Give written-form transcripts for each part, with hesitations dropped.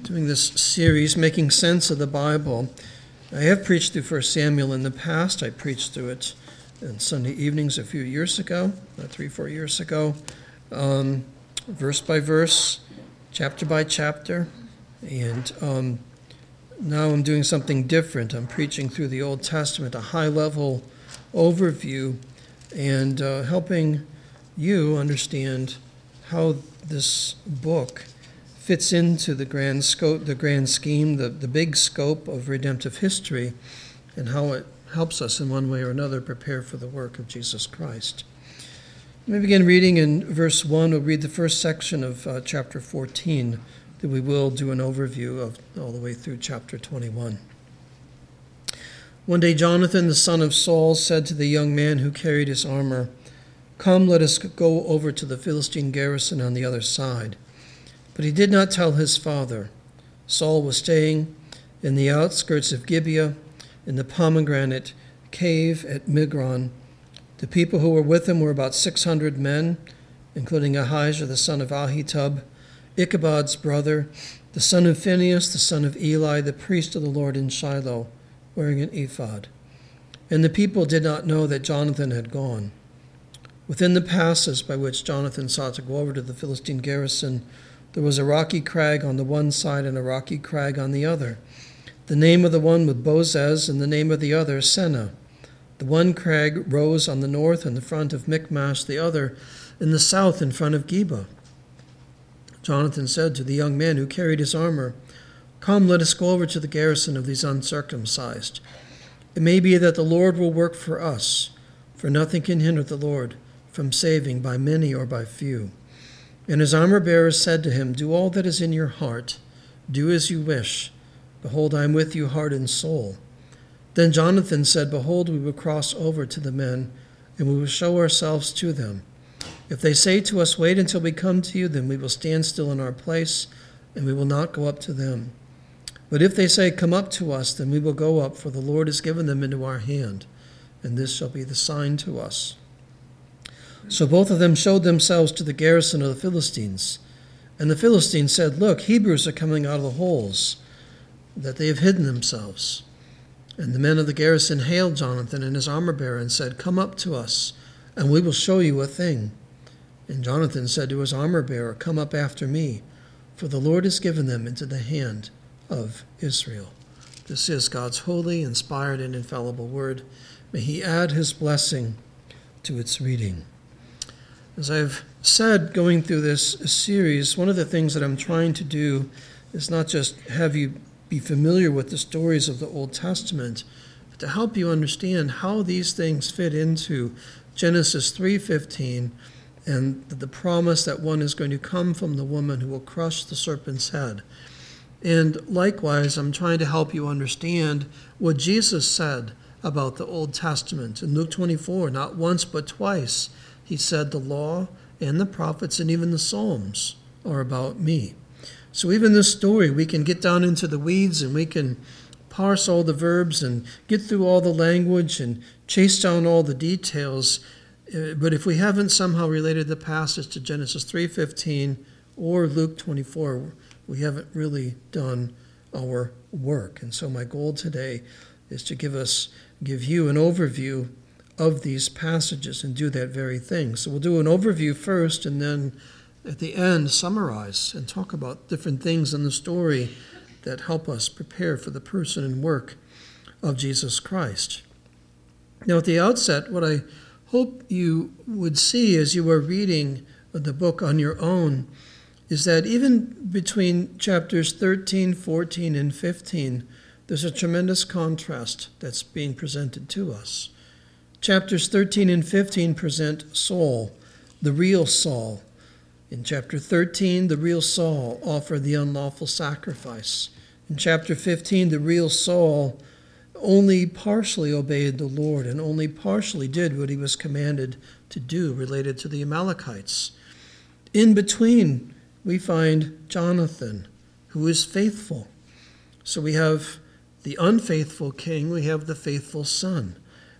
doing this series, Making Sense of the Bible. I have preached through 1 Samuel in the past. I preached through it on Sunday evenings a few years ago, 3-4 years ago, verse by verse, chapter by chapter. And now I'm doing something different. I'm preaching through the Old Testament, a high-level overview, and helping you understand how this book fits into the grand scope, the grand scheme, the big scope of redemptive history, and how it helps us in one way or another prepare for the work of Jesus Christ. Let me begin reading in verse 1. We'll read the first section of chapter 14, then we will do an overview of all the way through chapter 21. One day Jonathan, the son of Saul, said to the young man who carried his armor, "Come, let us go over to the Philistine garrison on the other side." But he did not tell his father. Saul was staying in the outskirts of Gibeah, in the pomegranate cave at Migron. The people who were with him were about 600 men, including Ahijah the son of Ahitub, Ichabod's brother, the son of Phinehas, the son of Eli, the priest of the Lord in Shiloh, wearing an ephod. And the people did not know that Jonathan had gone. Within the passes by which Jonathan sought to go over to the Philistine garrison, there was a rocky crag on the one side and a rocky crag on the other. The name of the one was Bozez, and the name of the other Seneh. The one crag rose on the north in the front of Michmash, the other in the south in front of Geba. Jonathan said to the young man who carried his armor, "Come, let us go over to the garrison of these uncircumcised. It may be that the Lord will work for us, for nothing can hinder the Lord from saving by many or by few." And his armor-bearer said to him, "Do all that is in your heart. Do as you wish. Behold, I am with you heart and soul." Then Jonathan said, "Behold, we will cross over to the men, and we will show ourselves to them. If they say to us, 'Wait until we come to you,' then we will stand still in our place, and we will not go up to them. But if they say, 'Come up to us,' then we will go up, for the Lord has given them into our hand, and this shall be the sign to us." So both of them showed themselves to the garrison of the Philistines. And the Philistines said, "Look, Hebrews are coming out of the holes, that they have hidden themselves." And the men of the garrison hailed Jonathan and his armor-bearer and said, "Come up to us, and we will show you a thing." And Jonathan said to his armor-bearer, "Come up after me, for the Lord has given them into the hand of Israel." This is God's holy, inspired, and infallible word. May he add his blessing to its reading. As I've said, going through this series, one of the things that I'm trying to do is not just have you be familiar with the stories of the Old Testament, but to help you understand how these things fit into Genesis 3:15 and the promise that one is going to come from the woman who will crush the serpent's head. And likewise, I'm trying to help you understand what Jesus said about the Old Testament. In Luke 24, not once but twice, he said, "The law and the prophets and even the Psalms are about me." So even this story, we can get down into the weeds and we can parse all the verbs and get through all the language and chase down all the details. But if we haven't somehow related the passage to Genesis 3:15 or Luke 24, we haven't really done our work. And so my goal today is to give you an overview of these passages and do that very thing. So we'll do an overview first and then at the end summarize and talk about different things in the story that help us prepare for the person and work of Jesus Christ. Now at the outset, what I hope you would see as you are reading the book on your own is that even between chapters 13, 14, and 15, there's a tremendous contrast that's being presented to us. Chapters 13 and 15 present Saul, the real Saul. In chapter 13, the real Saul offered the unlawful sacrifice. In chapter 15, the real Saul only partially obeyed the Lord and only partially did what he was commanded to do related to the Amalekites. In between, we find Jonathan, who is faithful. So we have the unfaithful king, we have the faithful son.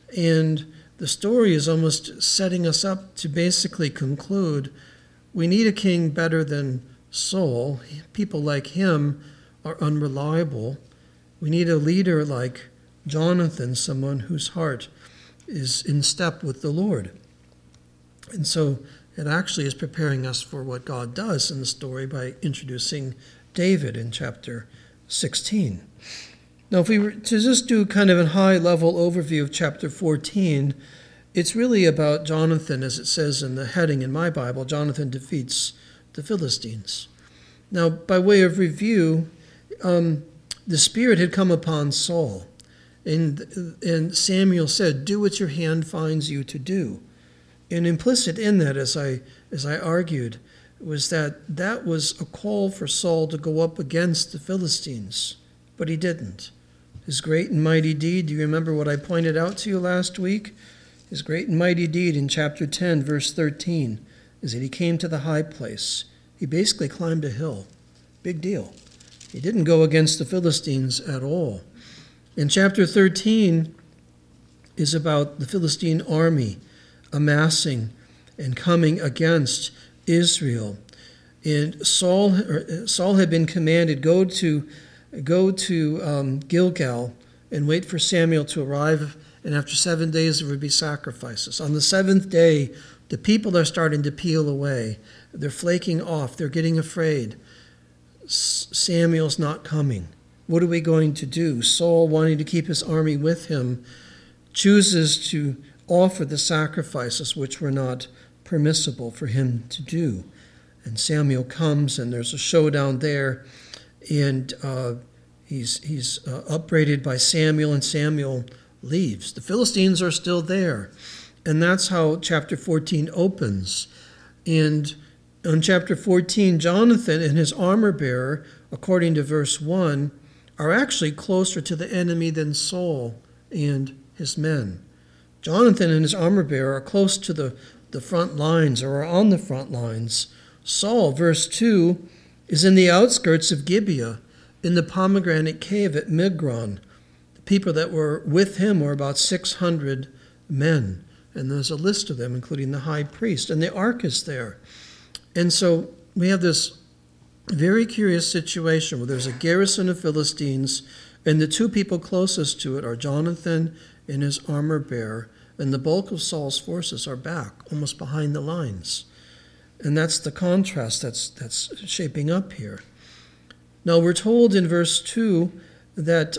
And the story is almost setting us up to basically conclude we need a king better than Saul. People like him are unreliable. We need a leader like Jonathan, someone whose heart is in step with the Lord. And so it actually is preparing us for what God does in the story by introducing David in chapter 16. Now, if we were to just do kind of a high-level overview of chapter 14, it's really about Jonathan, as it says in the heading in my Bible, Jonathan defeats the Philistines. Now, by way of review, the Spirit had come upon Saul, and Samuel said, "Do what your hand finds you to do." And implicit in that, as I argued, was that was a call for Saul to go up against the Philistines, but he didn't. His great and mighty deed, do you remember what I pointed out to you last week? His great and mighty deed in chapter 10, verse 13, is that he came to the high place. He basically climbed a hill. Big deal. He didn't go against the Philistines at all. In chapter 13 is about the Philistine army amassing and coming against Israel. And Saul had been commanded, go to Gilgal and wait for Samuel to arrive, and after 7 days there would be sacrifices. On the seventh day, the people are starting to peel away. They're flaking off. They're getting afraid. Samuel's not coming. What are we going to do? Saul, wanting to keep his army with him, chooses to offer the sacrifices which were not permissible for him to do. And Samuel comes, and there's a showdown there, and he's upbraided by Samuel, and Samuel leaves. The Philistines are still there, and that's how chapter 14 opens. And in chapter 14, Jonathan and his armor-bearer, according to verse 1, are actually closer to the enemy than Saul and his men. Jonathan and his armor-bearer are close to the front lines, or are on the front lines. Saul, verse 2, is in the outskirts of Gibeah, in the pomegranate cave at Migron. The people that were with him were about 600 men, and there's a list of them, including the high priest, and the ark is there. And so we have this very curious situation where there's a garrison of Philistines, and the two people closest to it are Jonathan and his armor-bearer, and the bulk of Saul's forces are back, almost behind the lines. And that's the contrast that's shaping up here. Now, we're told in verse 2 that,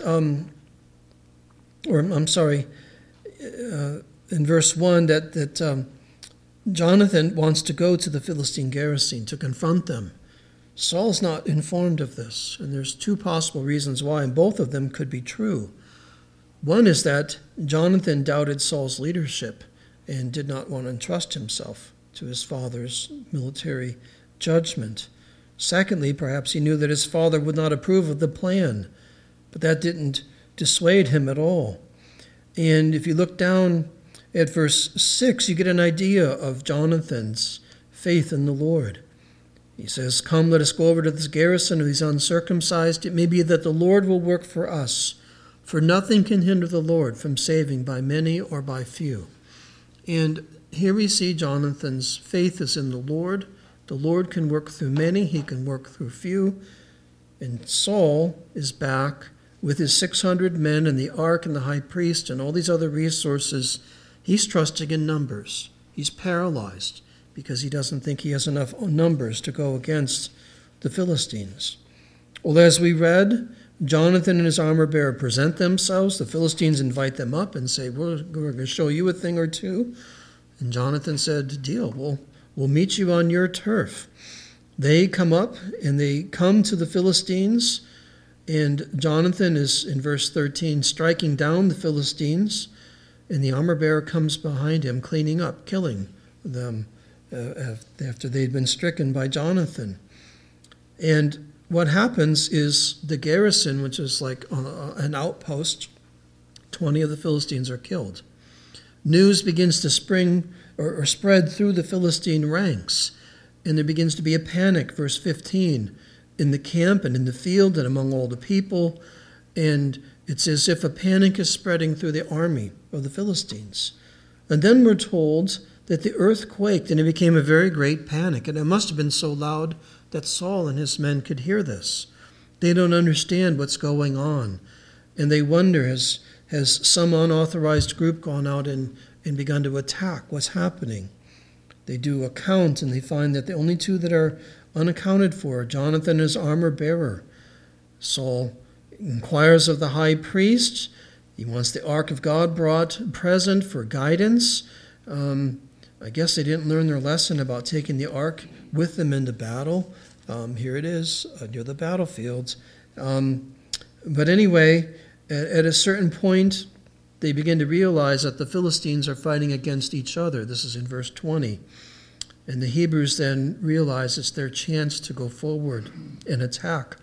in verse 1 that Jonathan wants to go to the Philistine garrison to confront them. Saul's not informed of this, and there's two possible reasons why, and both of them could be true. One is that Jonathan doubted Saul's leadership and did not want to entrust himself to his father's military judgment. Secondly, perhaps he knew that his father would not approve of the plan, but that didn't dissuade him at all. And if you look down at verse 6, you get an idea of Jonathan's faith in the Lord. He says, "Come, let us go over to this garrison of these uncircumcised. It may be that the Lord will work for us, for nothing can hinder the Lord from saving by many or by few." And here we see Jonathan's faith is in the Lord. The Lord can work through many, he can work through few. And Saul is back with his 600 men and the ark and the high priest and all these other resources. He's trusting in numbers. He's paralyzed because he doesn't think he has enough numbers to go against the Philistines. Well, as we read, Jonathan and his armor-bearer present themselves. The Philistines invite them up and say, we're going to show you a thing or two. And Jonathan said, deal, we'll meet you on your turf. They come up, and they come to the Philistines, and Jonathan is, in verse 13, striking down the Philistines, and the armor-bearer comes behind him, cleaning up, killing them after they'd been stricken by Jonathan. And what happens is the garrison, which is like an outpost, 20 of the Philistines are killed. News begins to spring or spread through the Philistine ranks, and there begins to be a panic, verse 15, in the camp and in the field and among all the people, and it's as if a panic is spreading through the army of the Philistines. And then we're told that the earth quaked, and it became a very great panic, and it must have been so loud that Saul and his men could hear this. They don't understand what's going on. And they wonder, has some unauthorized group gone out and begun to attack? What's happening? They do a count, and they find that the only two that are unaccounted for are Jonathan and his armor bearer. Saul inquires of the high priest. He wants the ark of God brought present for guidance. I guess they didn't learn their lesson about taking the ark with them into battle. Here it is, near the battlefields. But anyway, at a certain point, they begin to realize that the Philistines are fighting against each other. This is in verse 20. And the Hebrews then realize it's their chance to go forward and attack.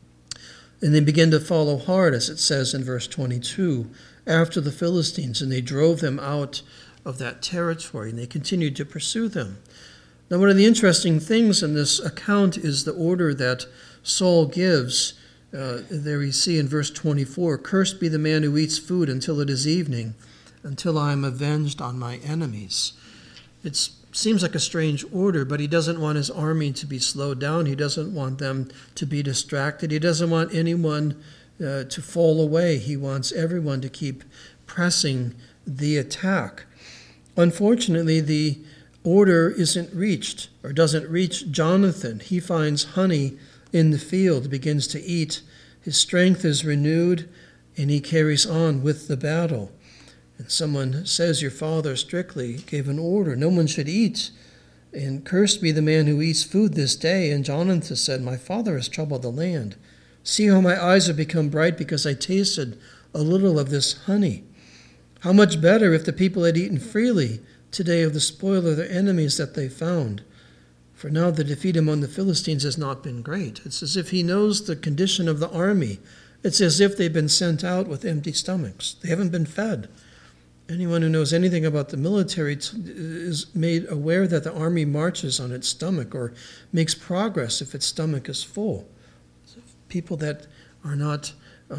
And they begin to follow hard, as it says in verse 22, after the Philistines, and they drove them out of that territory, and they continued to pursue them. Now, one of the interesting things in this account is the order that Saul gives. There we see in verse 24, "Cursed be the man who eats food until it is evening, until I am avenged on my enemies." It seems like a strange order, but he doesn't want his army to be slowed down. He doesn't want them to be distracted. He doesn't want anyone to fall away. He wants everyone to keep pressing the attack. Unfortunately, the order isn't reached, or doesn't reach Jonathan. He finds honey in the field, begins to eat. His strength is renewed, and he carries on with the battle. And someone says, "Your father strictly gave an order. No one should eat. And cursed be the man who eats food this day." And Jonathan said, "My father has troubled the land. See how my eyes have become bright because I tasted a little of this honey. How much better if the people had eaten freely today of the spoil of their enemies that they found. For now the defeat among the Philistines has not been great." It's as if he knows the condition of the army. It's as if they've been sent out with empty stomachs. They haven't been fed. Anyone who knows anything about the military is made aware that the army marches on its stomach or makes progress if its stomach is full. People that are not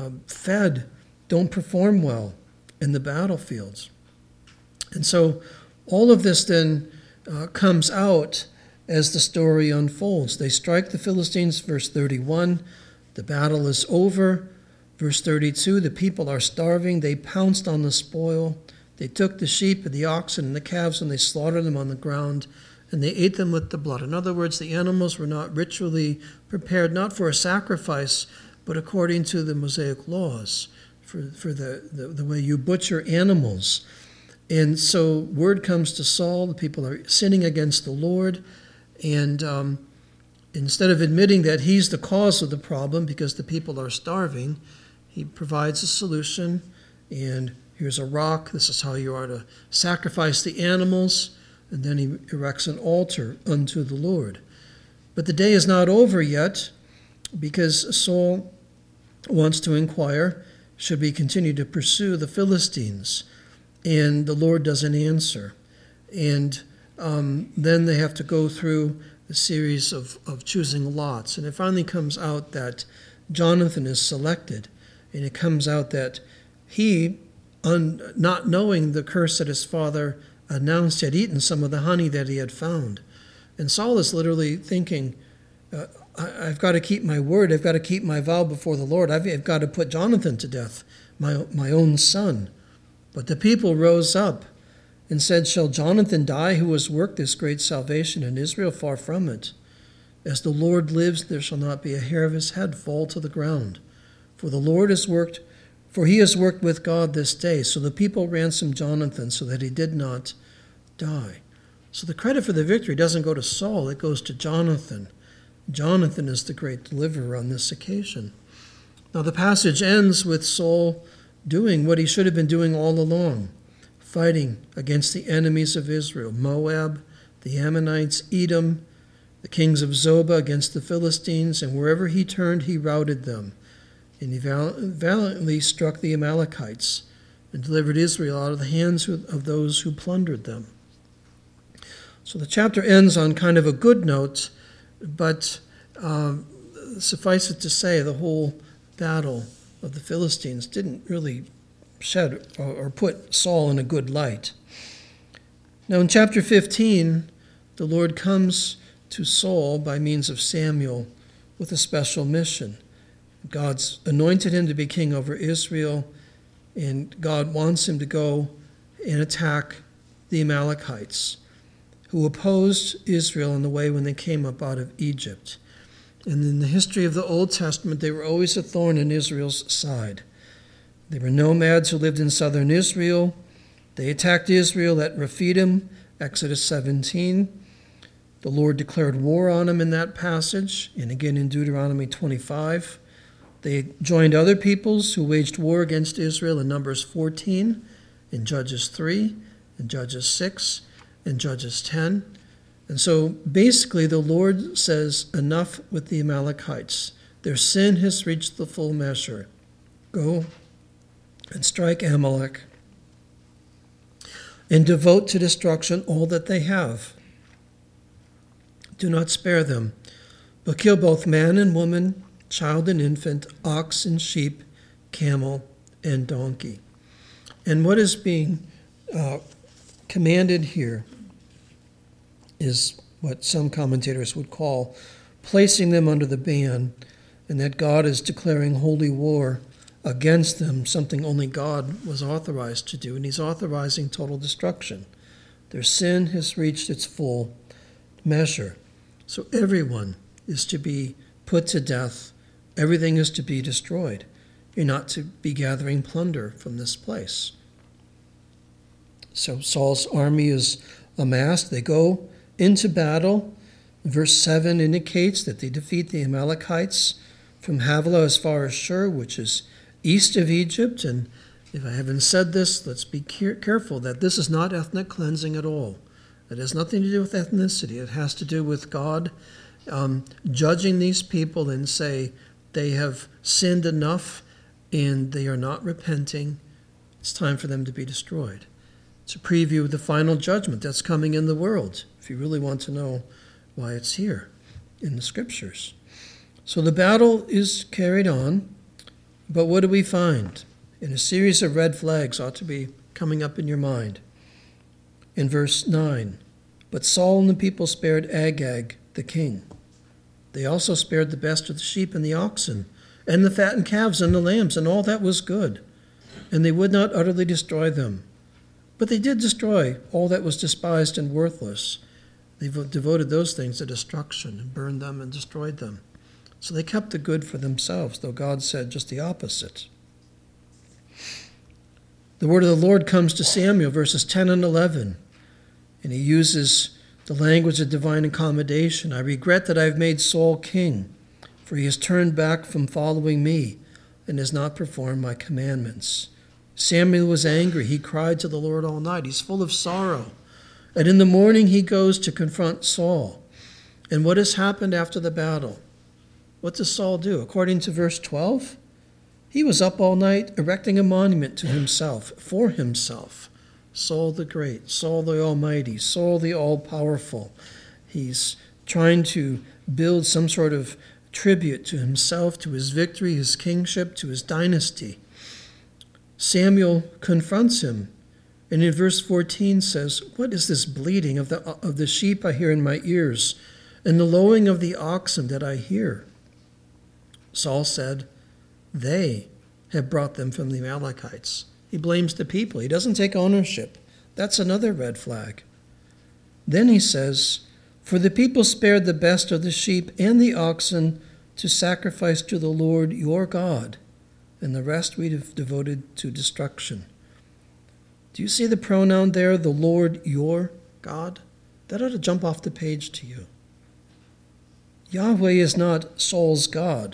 fed don't perform well in the battlefields. And so all of this then comes out as the story unfolds. They strike the Philistines, verse 31. The battle is over. Verse 32, the people are starving. They pounced on the spoil. They took the sheep and the oxen and the calves and they slaughtered them on the ground, and they ate them with the blood. In other words, the animals were not ritually prepared, not for a sacrifice, but according to the Mosaic laws, for the way you butcher animals. And so word comes to Saul, the people are sinning against the Lord, and instead of admitting that he's the cause of the problem because the people are starving, he provides a solution, and here's a rock. This is how you are to sacrifice the animals. And then he erects an altar unto the Lord. But the day is not over yet, because Saul wants to inquire, should we continue to pursue the Philistines? And the Lord doesn't answer. And then they have to go through a series of choosing lots. And it finally comes out that Jonathan is selected. And it comes out that he, not knowing the curse that his father announced, had eaten some of the honey that he had found. And Saul is literally thinking, I've got to keep my word. I've got to keep my vow before the Lord. I've got to put Jonathan to death, my own son. But the people rose up and said, "Shall Jonathan die, who has worked this great salvation in Israel? Far from it. As the Lord lives, there shall not be a hair of his head fall to the ground. For he has worked with God this day." So the people ransomed Jonathan so that he did not die. So the credit for the victory doesn't go to Saul, it goes to Jonathan. Jonathan is the great deliverer on this occasion. Now the passage ends with Saul doing what he should have been doing all along, fighting against the enemies of Israel, Moab, the Ammonites, Edom, the kings of Zobah against the Philistines, and wherever he turned, he routed them. And he valiantly struck the Amalekites and delivered Israel out of the hands of those who plundered them. So the chapter ends on kind of a good note, but suffice it to say, the whole battle of the Philistines didn't really shed or put Saul in a good light. Now in chapter 15, the Lord comes to Saul by means of Samuel with a special mission. God's anointed him to be king over Israel, and God wants him to go and attack the Amalekites, who opposed Israel in the way when they came up out of Egypt. And in the history of the Old Testament, they were always a thorn in Israel's side. They were nomads who lived in southern Israel. They attacked Israel at Rephidim, Exodus 17. The Lord declared war on them in that passage, and again in Deuteronomy 25. They joined other peoples who waged war against Israel in Numbers 14, in Judges 3, in Judges 6, in Judges 10. And so basically the Lord says, enough with the Amalekites. Their sin has reached the full measure. Go and strike Amalek and devote to destruction all that they have. Do not spare them, but kill both man and woman, child and infant, ox and sheep, camel and donkey. And what is being commanded here is what some commentators would call placing them under the ban, and that God is declaring holy war against them, something only God was authorized to do, and he's authorizing total destruction. Their sin has reached its full measure. So everyone is to be put to death. Everything is to be destroyed. You're not to be gathering plunder from this place. So Saul's army is amassed. They go into battle. Verse 7 indicates that they defeat the Amalekites from Havilah as far as Shur, which is east of Egypt. And if I haven't said this, let's be careful that this is not ethnic cleansing at all. It has nothing to do with ethnicity. It has to do with God judging these people and say they have sinned enough and they are not repenting. It's time for them to be destroyed. It's a preview of the final judgment that's coming in the world, if you really want to know why it's here in the scriptures. So the battle is carried on, but what do we find? And a series of red flags ought to be coming up in your mind. In verse 9, but Saul and the people spared Agag, the king. They also spared the best of the sheep and the oxen, and the fattened calves and the lambs, and all that was good. And they would not utterly destroy them. But they did destroy all that was despised and worthless. They devoted those things to destruction and burned them and destroyed them. So they kept the good for themselves, though God said just the opposite. The word of the Lord comes to Samuel, verses 10 and 11, and he uses the language of divine accommodation. I regret that I have made Saul king, for he has turned back from following me and has not performed my commandments. Samuel was angry. He cried to the Lord all night. He's full of sorrow. And in the morning he goes to confront Saul. And what has happened after the battle? What does Saul do? According to verse 12, he was up all night erecting a monument to himself, for himself. Saul the Great, Saul the Almighty, Saul the All-Powerful. He's trying to build some sort of tribute to himself, to his victory, his kingship, to his dynasty. Samuel confronts him, and in verse 14 says, what is this bleating of the sheep I hear in my ears, and the lowing of the oxen that I hear? Saul said, they have brought them from the Amalekites. He blames the people. He doesn't take ownership. That's another red flag. Then he says, for the people spared the best of the sheep and the oxen to sacrifice to the Lord your God, and the rest we have devoted to destruction. Do you see the pronoun there, the Lord your God? That ought to jump off the page to you. Yahweh is not Saul's God.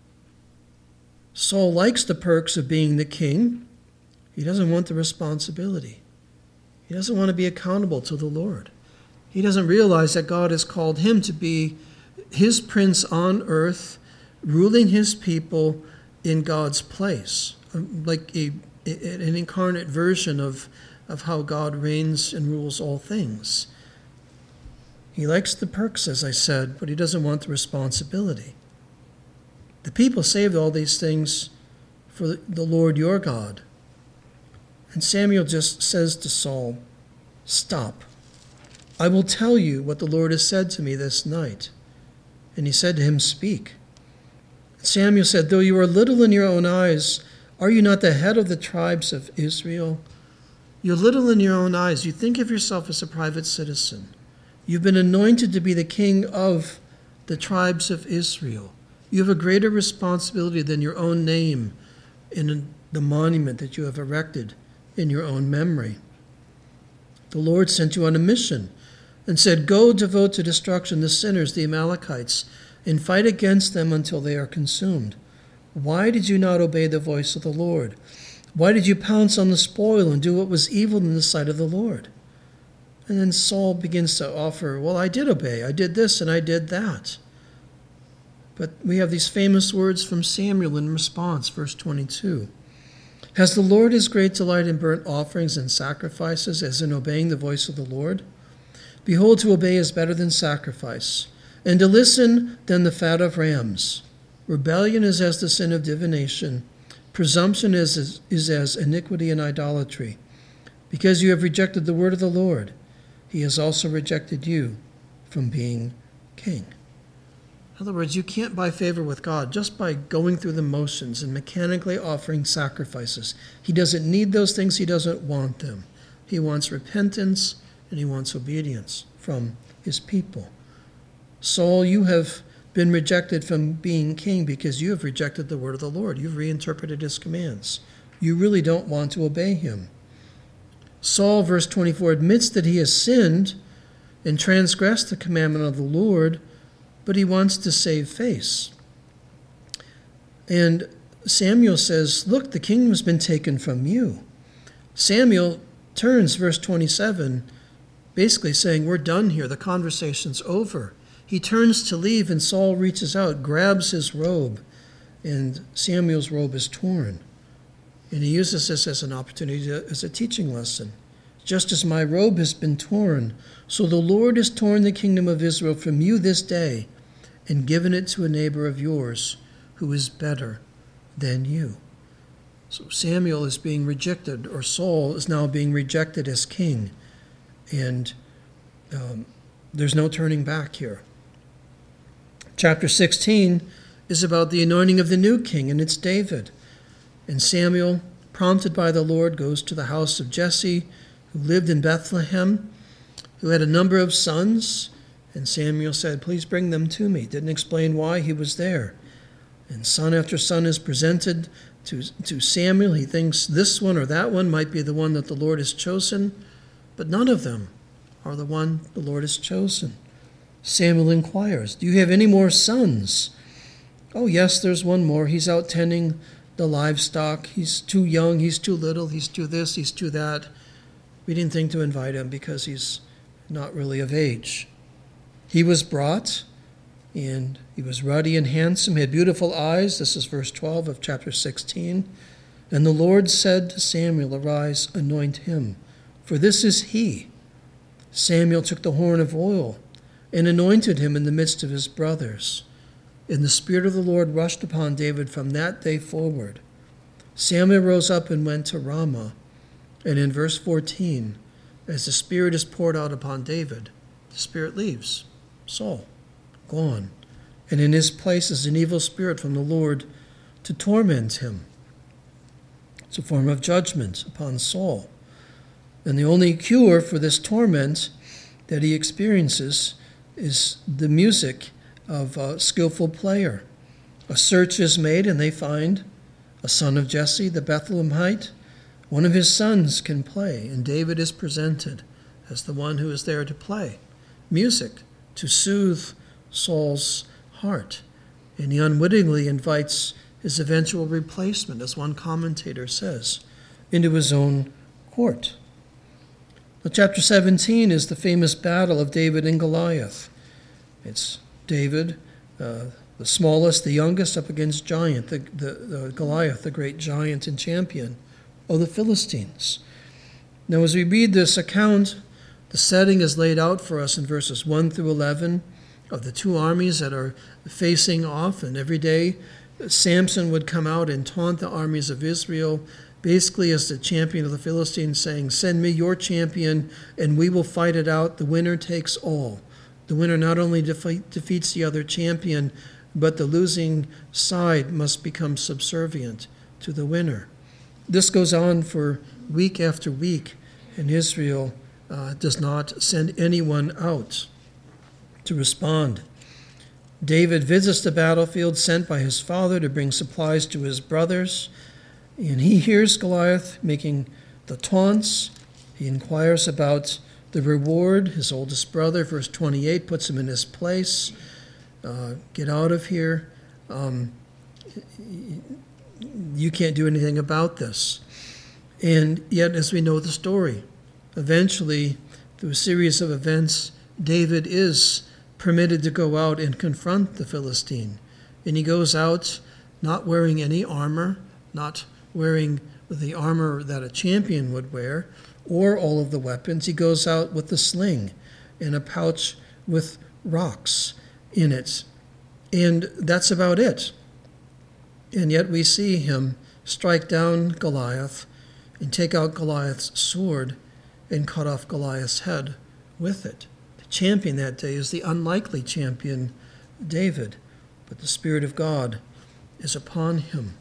Saul likes the perks of being the king. He doesn't want the responsibility. He doesn't want to be accountable to the Lord. He doesn't realize that God has called him to be his prince on earth, ruling his people in God's place, like an incarnate version of how God reigns and rules all things. He likes the perks, as I said, but he doesn't want the responsibility. The people saved all these things for the Lord your God. And Samuel just says to Saul, stop. I will tell you what the Lord has said to me this night. And he said to him, speak. Samuel said, though you are little in your own eyes, are you not the head of the tribes of Israel? You're little in your own eyes. You think of yourself as a private citizen. You've been anointed to be the king of the tribes of Israel. You have a greater responsibility than your own name in the monument that you have erected in your own memory. The Lord sent you on a mission and said, go devote to destruction the sinners, the Amalekites, and fight against them until they are consumed. Why did you not obey the voice of the Lord? Why did you pounce on the spoil and do what was evil in the sight of the Lord? And then Saul begins to offer, well, I did obey. I did this and I did that. But we have these famous words from Samuel in response, verse 22. Has the Lord his great delight in burnt offerings and sacrifices as in obeying the voice of the Lord? Behold, to obey is better than sacrifice, and to listen than the fat of rams. Rebellion is as the sin of divination. Presumption is as iniquity and idolatry. Because you have rejected the word of the Lord, he has also rejected you from being king. In other words, you can't buy favor with God just by going through the motions and mechanically offering sacrifices. He doesn't need those things. He doesn't want them. He wants repentance and he wants obedience from his people. Saul, you have been rejected from being king because you have rejected the word of the Lord. You've reinterpreted his commands. You really don't want to obey him. Saul, verse 24, admits that he has sinned and transgressed the commandment of the Lord, but he wants to save face. And Samuel says, look, the kingdom's been taken from you. Samuel turns, verse 27, basically saying, we're done here. The conversation's over. He turns to leave, and Saul reaches out, grabs his robe, and Samuel's robe is torn. And he uses this as an opportunity, as a teaching lesson. Just as my robe has been torn, so the Lord has torn the kingdom of Israel from you this day and given it to a neighbor of yours who is better than you. So Samuel is being rejected, or Saul is now being rejected as king. And there's no turning back here. Chapter 16 is about the anointing of the new king, and it's David. And Samuel, prompted by the Lord, goes to the house of Jesse, who lived in Bethlehem, who had a number of sons. And Samuel said, please bring them to me. Didn't explain why he was there. And son after son is presented to Samuel. He thinks this one or that one might be the one that the Lord has chosen, but none of them are the one the Lord has chosen. Samuel inquires, do you have any more sons? Oh, yes, there's one more. He's out tending the livestock. He's too young. He's too little. He's too this. He's too that. We didn't think to invite him because he's not really of age. He was brought, and he was ruddy and handsome. He had beautiful eyes. This is verse 12 of chapter 16. And the Lord said to Samuel, arise, anoint him, for this is he. Samuel took the horn of oil and anointed him in the midst of his brothers. And the Spirit of the Lord rushed upon David from that day forward. Samuel rose up and went to Ramah. And in verse 14, as the Spirit is poured out upon David, the Spirit leaves. Saul, gone. And in his place is an evil spirit from the Lord to torment him. It's a form of judgment upon Saul. And the only cure for this torment that he experiences is the music of a skillful player. A search is made, and they find a son of Jesse, the Bethlehemite. One of his sons can play, and David is presented as the one who is there to play music to soothe Saul's heart. And he unwittingly invites his eventual replacement, as one commentator says, into his own court. Well, chapter 17 is the famous battle of David and Goliath. It's David, the smallest, the youngest, up against Goliath, the great giant and champion of the Philistines. Now, as we read this account, the setting is laid out for us in verses 1 through 11 of the two armies that are facing off. And every day, Samson would come out and taunt the armies of Israel, basically as the champion of the Philistines, saying, send me your champion, and we will fight it out. The winner takes all. The winner not only defeats the other champion, but the losing side must become subservient to the winner. This goes on for week after week, and Israel does not send anyone out to respond. David visits the battlefield sent by his father to bring supplies to his brothers, and he hears Goliath making the taunts. He inquires about the reward. His oldest brother, verse 28, puts him in his place. Get out of here. You can't do anything about this. And yet, as we know the story, eventually, through a series of events, David is permitted to go out and confront the Philistine. And he goes out not wearing any armor, not wearing the armor that a champion would wear, or all of the weapons. He goes out with the sling and a pouch with rocks in it. And that's about it. And yet we see him strike down Goliath and take out Goliath's sword and cut off Goliath's head with it. The champion that day is the unlikely champion, David, but the Spirit of God is upon him.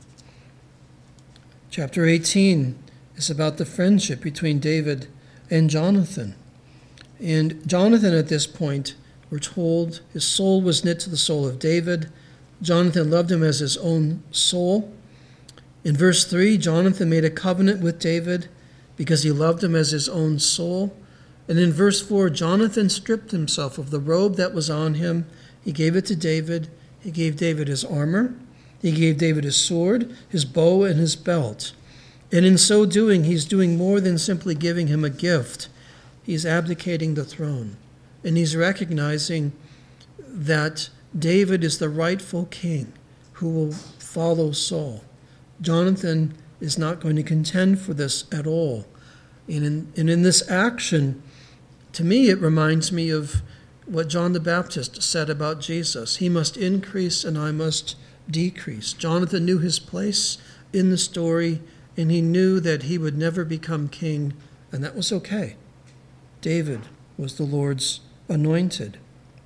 Chapter 18 is about the friendship between David and Jonathan. And Jonathan, at this point, we're told his soul was knit to the soul of David. Jonathan loved him as his own soul. In verse 3, Jonathan made a covenant with David because he loved him as his own soul. And in verse 4, Jonathan stripped himself of the robe that was on him. He gave it to David. He gave David his armor. He gave David his sword, his bow, and his belt. And in so doing, he's doing more than simply giving him a gift. He's abdicating the throne. And he's recognizing that David is the rightful king who will follow Saul. Jonathan is not going to contend for this at all. And in this action, to me, it reminds me of what John the Baptist said about Jesus. He must increase and I must decrease. Jonathan knew his place in the story, and he knew that he would never become king, and that was okay. David was the Lord's anointed.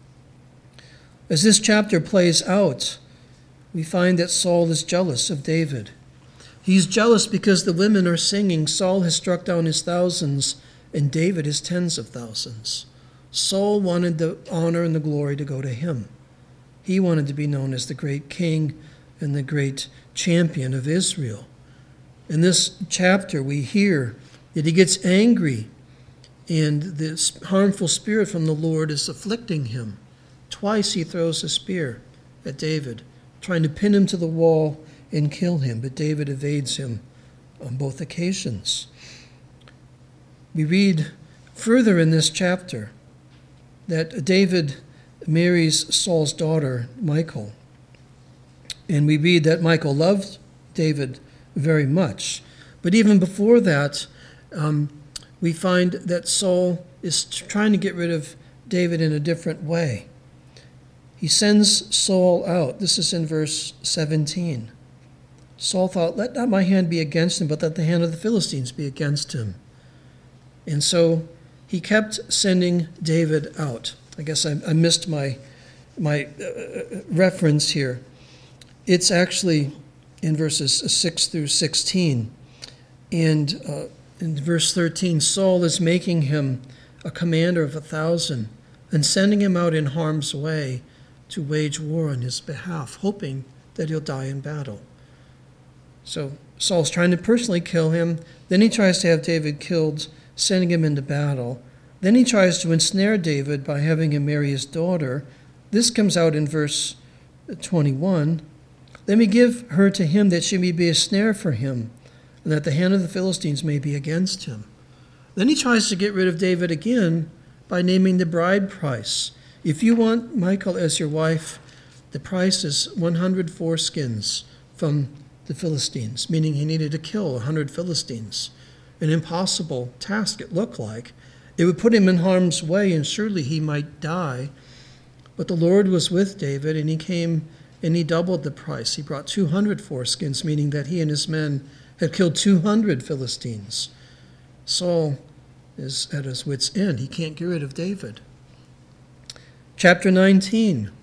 As this chapter plays out, we find that Saul is jealous of David. He's jealous because the women are singing, Saul has struck down his thousands, and David his tens of thousands. Saul wanted the honor and the glory to go to him. He wanted to be known as the great king and the great champion of Israel. In this chapter, we hear that he gets angry, and this harmful spirit from the Lord is afflicting him. Twice he throws a spear at David, trying to pin him to the wall and kill him, but David evades him on both occasions. We read further in this chapter that David marries Saul's daughter, Michal. And we read that Michal loved David very much. But even before that, we find that Saul is trying to get rid of David in a different way. He sends Saul out. This is in verse 17. Saul thought, let not my hand be against him, but let the hand of the Philistines be against him. And so he kept sending David out. I guess I missed my reference here. It's actually in verses 6 through 16. And in verse 13, Saul is making him a commander of 1,000 and sending him out in harm's way to wage war on his behalf, hoping that he'll die in battle. So Saul's trying to personally kill him. Then he tries to have David killed, sending him into battle. Then he tries to ensnare David by having him marry his daughter. This comes out in verse 21. Let me give her to him that she may be a snare for him, and that the hand of the Philistines may be against him. Then he tries to get rid of David again by naming the bride price. If you want Michal as your wife, the price is 100 foreskins from the Philistines, meaning he needed to kill 100 Philistines. An impossible task it looked like. It would put him in harm's way, and surely he might die. But the Lord was with David, and he came and he doubled the price. He brought 200 foreskins, meaning that he and his men had killed 200 Philistines. Saul is at his wit's end. He can't get rid of David. Chapter 19.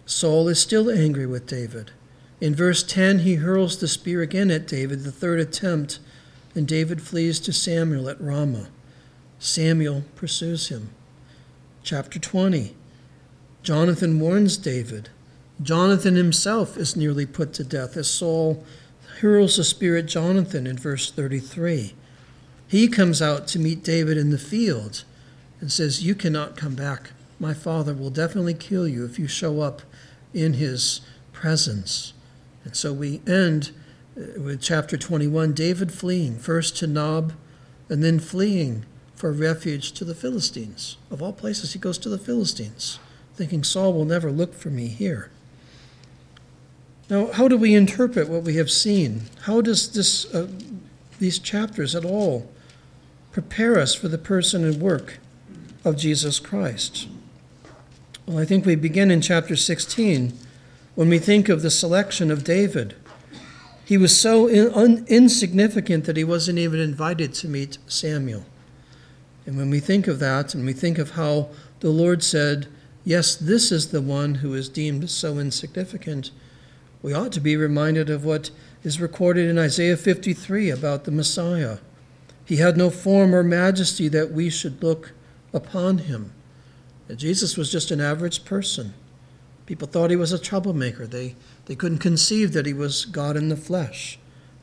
Saul is still angry with David. In verse 10, he hurls the spear again at David, the third attempt, and David flees to Samuel at Ramah. Samuel pursues him. Chapter 20, Jonathan warns David. Jonathan himself is nearly put to death as Saul hurls a spear at Jonathan in verse 33. He comes out to meet David in the field and says, "You cannot come back. My father will definitely kill you if you show up in his presence." And so we end with chapter 21, David fleeing first to Nob and then fleeing for refuge to the Philistines. Of all places, he goes to the Philistines, thinking Saul will never look for me here. Now, how do we interpret what we have seen? How does these chapters at all prepare us for the person and work of Jesus Christ? Well, I think we begin in chapter 16 when we think of the selection of David. He was so insignificant that he wasn't even invited to meet Samuel. And when we think of that, and we think of how the Lord said, "Yes, this is the one who is deemed so insignificant," we ought to be reminded of what is recorded in Isaiah 53 about the Messiah. He had no form or majesty that we should look upon him. And Jesus was just an average person. People thought he was a troublemaker. They couldn't conceive that he was God in the flesh.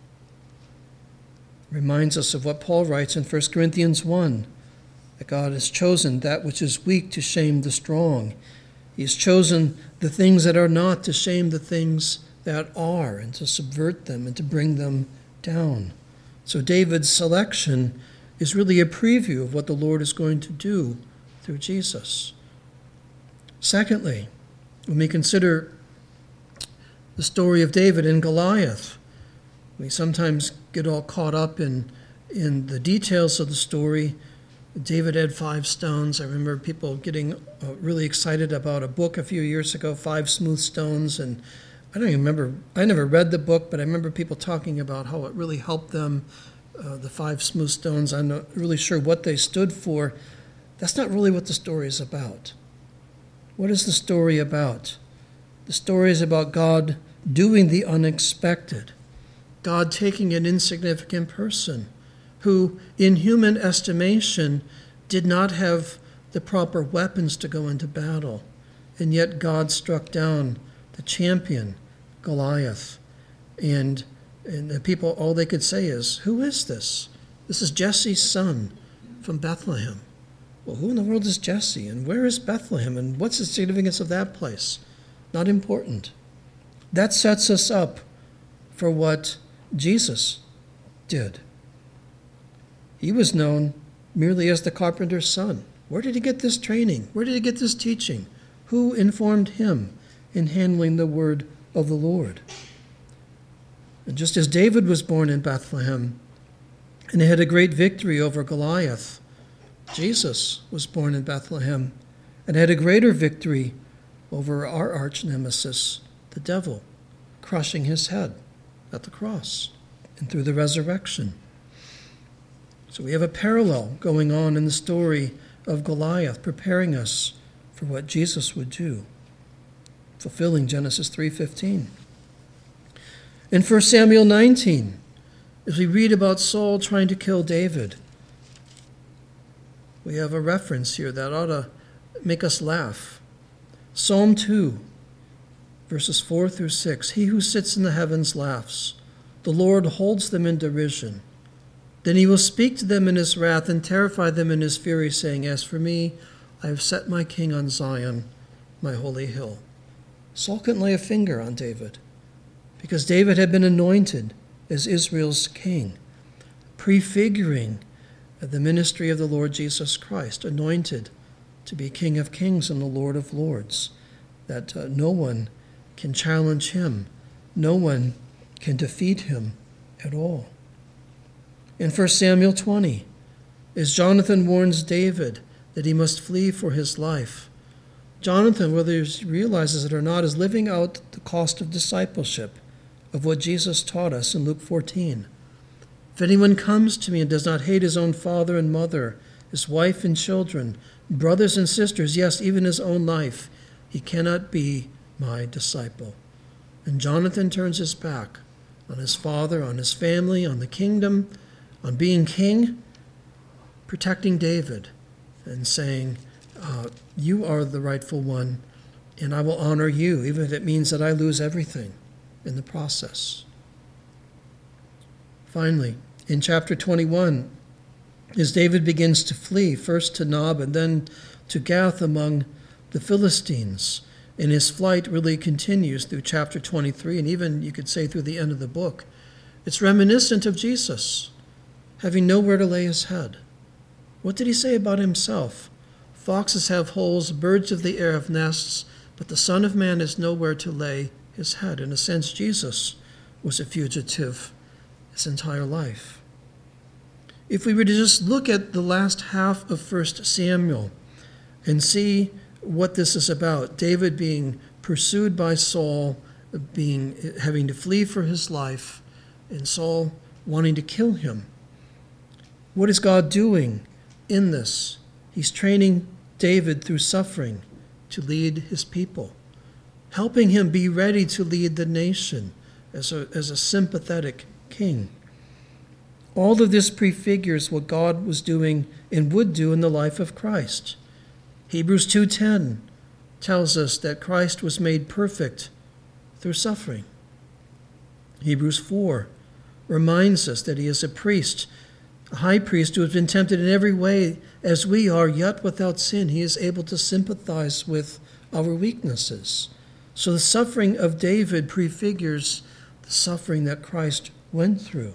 Reminds us of what Paul writes in 1 Corinthians 1, that God has chosen that which is weak to shame the strong. He has chosen the things that are not to shame the things that are, and to subvert them and to bring them down. So David's selection is really a preview of what the Lord is going to do through Jesus. Secondly, when we consider the story of David and Goliath, we sometimes get all caught up in the details of the story. David had 5 stones. I remember people getting really excited about a book a few years ago, 5 Smooth Stones, and I don't even remember, I never read the book, but I remember people talking about how it really helped them, the 5 Smooth Stones. I'm not really sure what they stood for. That's not really what the story is about. What is the story about? The story is about God doing the unexpected. God taking an insignificant person who, in human estimation, did not have the proper weapons to go into battle. And yet God struck down the champion, Goliath. And the people, all they could say is, "Who is this? This is Jesse's son from Bethlehem." Well, who in the world is Jesse? And where is Bethlehem? And what's the significance of that place? Not important. That sets us up for what Jesus did. He was known merely as the carpenter's son. Where did he get this training? Where did he get this teaching? Who informed him in handling the word of the Lord? And just as David was born in Bethlehem and had a great victory over Goliath, Jesus was born in Bethlehem and had a greater victory over our arch nemesis, the devil, crushing his head at the cross and through the resurrection. So we have a parallel going on in the story of Goliath, preparing us for what Jesus would do, fulfilling Genesis 3:15. In 1 Samuel 19, as we read about Saul trying to kill David, we have a reference here that ought to make us laugh. Psalm 2, verses 4 through 6. "He who sits in the heavens laughs. The Lord holds them in derision. Then he will speak to them in his wrath and terrify them in his fury, saying, As for me, I have set my king on Zion, my holy hill." Saul couldn't lay a finger on David because David had been anointed as Israel's king, prefiguring the ministry of the Lord Jesus Christ, anointed to be King of Kings and the Lord of Lords, that no one can challenge him, no one can defeat him at all. In 1 Samuel 20, as Jonathan warns David that he must flee for his life, Jonathan, whether he realizes it or not, is living out the cost of discipleship of what Jesus taught us in Luke 14. "If anyone comes to me and does not hate his own father and mother, his wife and children, brothers and sisters, yes, even his own life, he cannot be my disciple. And Jonathan turns his back on his father, on his family, on the kingdom, on being king, protecting David and saying, you are the rightful one, and I will honor you, even if it means that I lose everything in the process. Finally, in chapter 21, as David begins to flee, first to Nob and then to Gath among the Philistines, and his flight really continues through chapter 23, and even, you could say, through the end of the book. It's reminiscent of Jesus, having nowhere to lay his head. What did he say about himself? Foxes have holes, birds of the air have nests, but the Son of Man has nowhere to lay his head. In a sense, Jesus was a fugitive his entire life. If we were to just look at the last half of 1 Samuel and see what this is about, David being pursued by Saul, having to flee for his life, and Saul wanting to kill him. What is God doing in this? He's training David through suffering to lead his people, helping him be ready to lead the nation as a sympathetic king. All of this prefigures what God was doing and would do in the life of Christ. Hebrews 2:10 tells us that Christ was made perfect through suffering. Hebrews 4 reminds us that he is a priest, a high priest who has been tempted in every way as we are, yet without sin. He is able to sympathize with our weaknesses. So the suffering of David prefigures the suffering that Christ went through.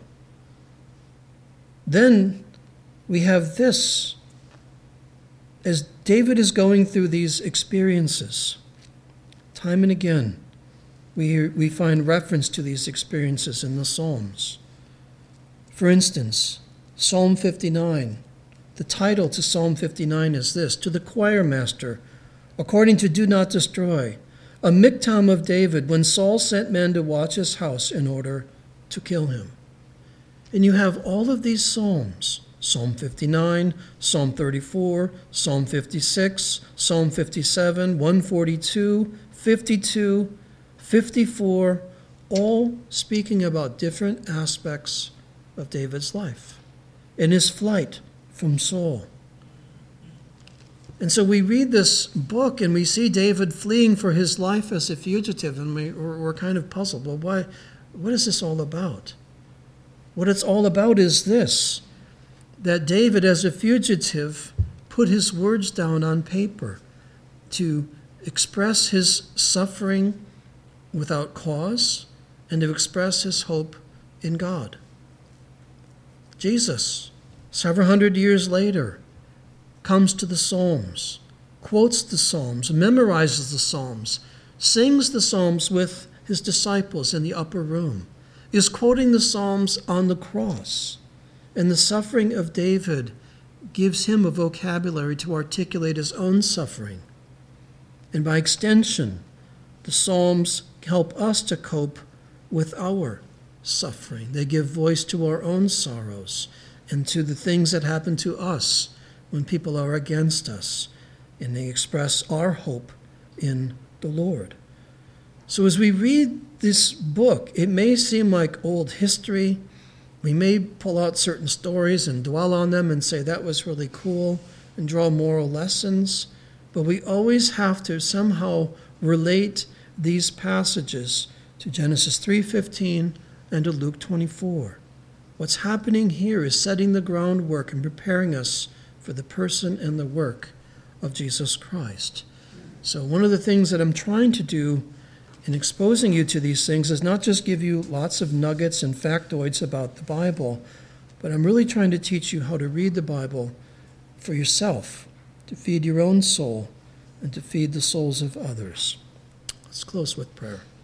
Then we have this. As David is going through these experiences, time and again, we find reference to these experiences in the Psalms. For instance, Psalm 59. The title to Psalm 59 is this: To the choir master, according to Do Not Destroy, a miktam of David, when Saul sent men to watch his house in order to kill him. And you have all of these psalms, Psalm 59, Psalm 34, Psalm 56, Psalm 57, 142, 52, 54, all speaking about different aspects of David's life in his flight from Saul. And so we read this book and we see David fleeing for his life as a fugitive, and we're kind of puzzled. Well, what is this all about? What it's all about is this, that David, as a fugitive, put his words down on paper to express his suffering without cause and to express his hope in God. Jesus, several hundred years later, comes to the Psalms, quotes the Psalms, memorizes the Psalms, sings the Psalms with his disciples in the upper room, is quoting the Psalms on the cross. And the suffering of David gives him a vocabulary to articulate his own suffering. And by extension, the Psalms help us to cope with our suffering. They give voice to our own sorrows and to the things that happen to us when people are against us. And they express our hope in the Lord. So as we read this book, it may seem like old history. We may pull out certain stories and dwell on them and say that was really cool and draw moral lessons. But we always have to somehow relate these passages to Genesis 3:15 and to Luke 24. What's happening here is setting the groundwork and preparing us for the person and the work of Jesus Christ. So one of the things that I'm trying to do in exposing you to these things is not just give you lots of nuggets and factoids about the Bible, but I'm really trying to teach you how to read the Bible for yourself, to feed your own soul, and to feed the souls of others. Let's close with prayer.